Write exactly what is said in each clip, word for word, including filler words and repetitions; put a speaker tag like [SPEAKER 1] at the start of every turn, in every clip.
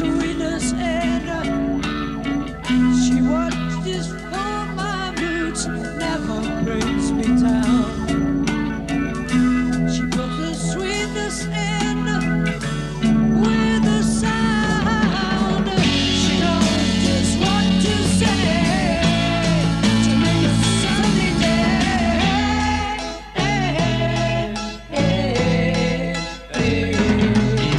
[SPEAKER 1] sweetness and uh, she watches for my roots, never brings me down. She puts the sweetness in uh, with a sound. She knows just what to say to make a sunny day. Hey, hey, hey, hey.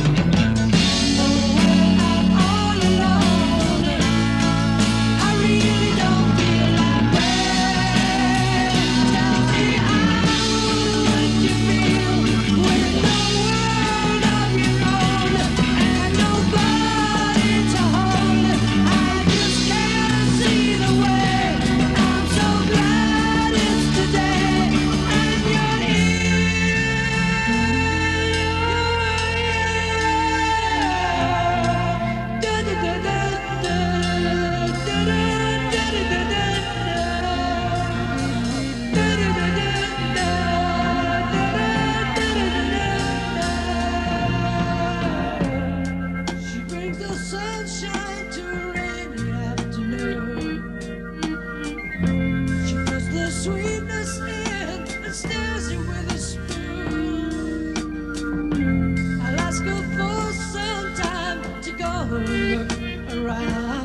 [SPEAKER 1] Sunshine to a rainy afternoon. She puts the sweetness in and stirs it with a spoon. I'll ask her for some time to go around.